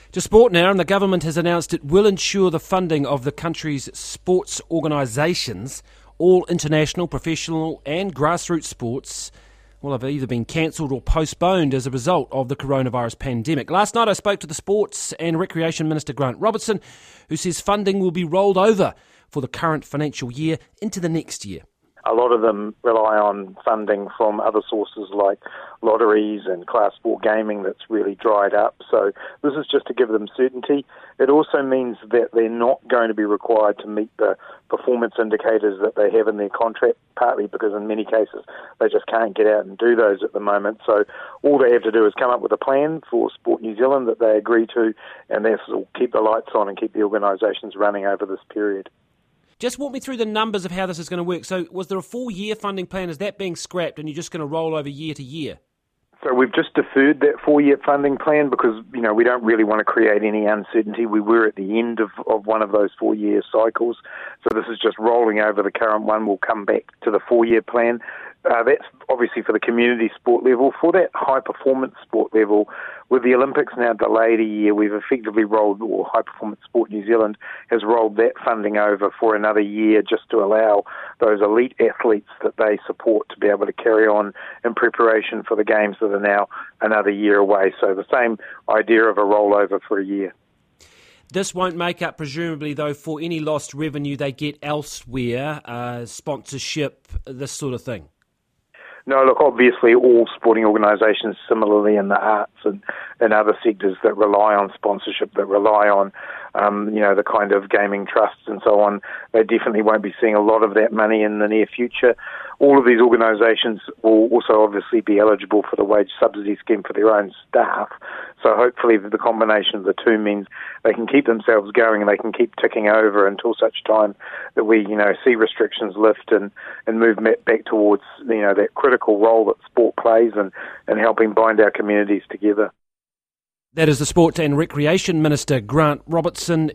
To sport now, and the government has announced it will ensure the funding of the country's sports organisations. All international, professional and grassroots sports will have either been cancelled or postponed as a result of the coronavirus pandemic. Last night I spoke to the Sports and Recreation Minister Grant Robertson, who says funding will be rolled over for the current financial year into the next year. A lot of them rely on funding from other sources like lotteries and class 4 gaming that's really dried up. So this is just to give them certainty. It also means that they're not going to be required to meet the performance indicators that they have in their contract, partly because in many cases they just can't get out and do those at the moment. So all they have to do is come up with a plan for Sport New Zealand that they agree to, and this will keep the lights on and keep the organisations running over this period. Just walk me through the numbers of how this is going to work. So was there a full-year funding plan? Is that being scrapped and you're just going to roll over year to year? So we've just deferred that 4-year funding plan because, we don't really want to create any uncertainty. We were at the end of one of those 4-year cycles. So this is just rolling over the current one. We'll come back to the 4-year plan. That's obviously for the community sport level. For that high-performance sport level, with the Olympics now delayed a year, we've effectively rolled, or High Performance Sport New Zealand has rolled that funding over for another year just to allow those elite athletes that they support to be able to carry on in preparation for the games that are now another year away. So the same idea of a rollover for a year. This won't make up, presumably, though, for any lost revenue they get elsewhere, sponsorship, this sort of thing. No, look, obviously all sporting organisations, similarly in the arts and other sectors that rely on sponsorship, that rely on, the kind of gaming trusts and so on, they definitely won't be seeing a lot of that money in the near future. All of these organisations will also obviously be eligible for the wage subsidy scheme for their own staff. So hopefully the combination of the two means they can keep themselves going and they can keep ticking over until such time that we, see restrictions lift and move back towards, that critical role that sport plays and helping bind our communities together. That is the Sport and Recreation Minister, Grant Robertson.